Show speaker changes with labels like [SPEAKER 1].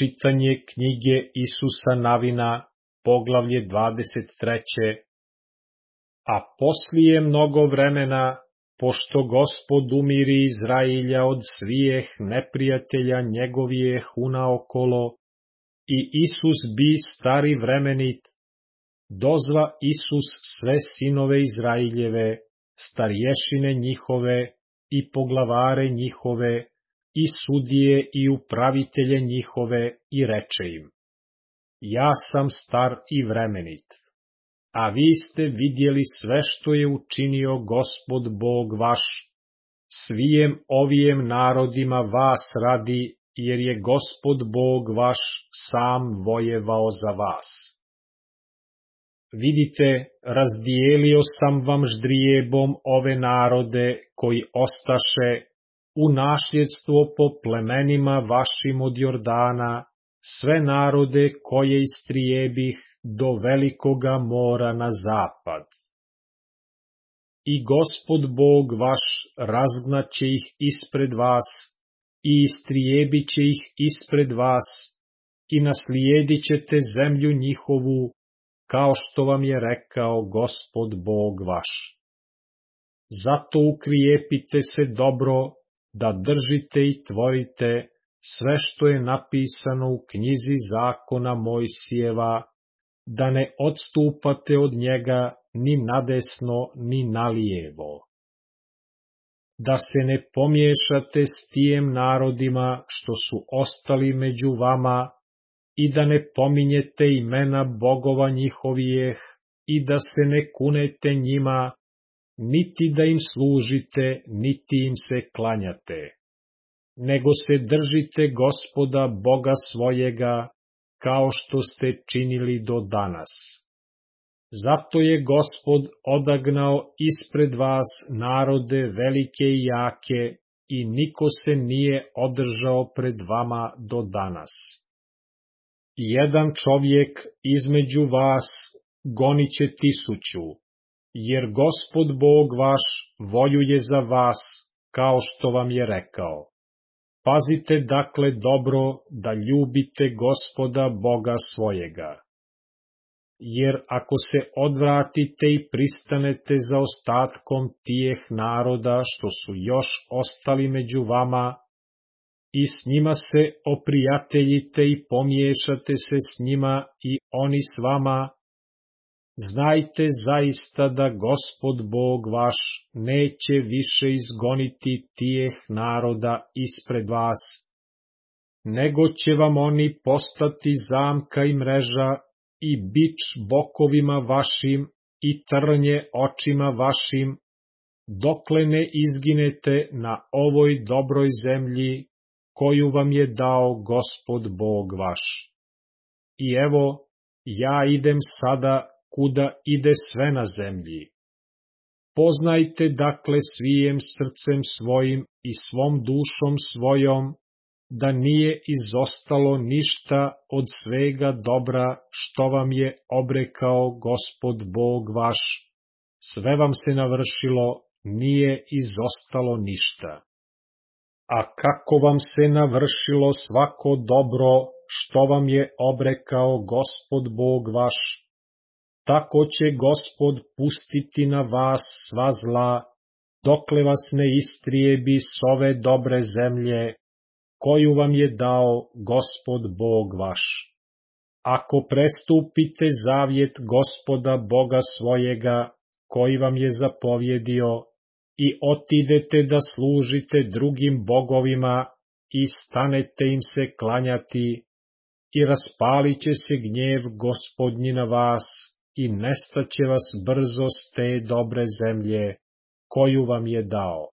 [SPEAKER 1] Čitanje knjige Isusa Navina, poglavlje 23. A poslije mnogo vremena, pošto Gospod umiri Izrailja od svijeh neprijatelja njegovijeh unaokolo, i Isus bi stari vremenit, dozva Isus sve sinove Izrailjeve, starješine njihove i poglavare njihove, i sudije i upravitelje njihove, i reče im: Ja sam star i vremenit, a vi ste vidjeli sve što je učinio Gospod Bog vaš, svijem ovijem narodima vas radi, jer je Gospod Bog vaš sam vojevao za vas. Vidite, razdijelio sam vam ždrijebom ove narode koji ostaše u nasljedstvo po plemenima vašim od Jordana, sve narode koje istrijebih do velikoga mora na zapad. I Gospod Bog vaš razgnaće ih ispred vas i istrijebit će ih ispred vas i naslijedit ćete zemlju njihovu, kao što vam je rekao Gospod Bog vaš. Zato ukrijepite se dobro, da držite i tvorite sve što je napisano u knjizi zakona Mojsijeva, da ne odstupate od njega ni nadesno ni nalijevo. Da se ne pomiješate s tijem narodima što su ostali među vama i da ne pominjete imena bogova njihovijeh i da se ne kunete njima, niti da im služite, niti im se klanjate, nego se držite Gospoda Boga svojega, kao što ste činili do danas. Zato je Gospod odagnao ispred vas narode velike i jake, i niko se nije održao pred vama do danas. Jedan čovjek između vas gonit će 1000, jer Gospod Bog vaš voljuje za vas, kao što vam je rekao. Pazite dakle dobro da ljubite Gospoda Boga svojega. Jer ako se odvratite i pristanete za ostatkom tijeh naroda što su još ostali među vama, i s njima se oprijateljite i pomiješate se s njima i oni s vama, znajte zaista da Gospod Bog vaš neće više izgoniti tijeh naroda ispred vas, nego će vam oni postati zamka i mreža i bič bokovima vašim i trnje očima vašim, dokle ne izginete na ovoj dobroj zemlji koju vam je dao Gospod Bog vaš. I evo, ja idem sada kuda ide sve na zemlji. Poznajte dakle svijem srcem svojim i svom dušom svojom, da nije izostalo ništa od svega dobra što vam je obrekao Gospod Bog vaš, sve vam se navršilo, nije izostalo ništa. A kako vam se navršilo svako dobro što vam je obrekao Gospod Bog vaš, tako će Gospod pustiti na vas sva zla, dokle vas ne istrijebi s ove dobre zemlje, koju vam je dao Gospod Bog vaš. Ako prestupite zavjet Gospoda Boga svojega, koji vam je zapovjedio, i otidete da služite drugim bogovima i stanete im se klanjati, i raspalit će se gnjev Gospodnji na vas i nestaće vas brzo s te dobre zemlje, koju vam je dao.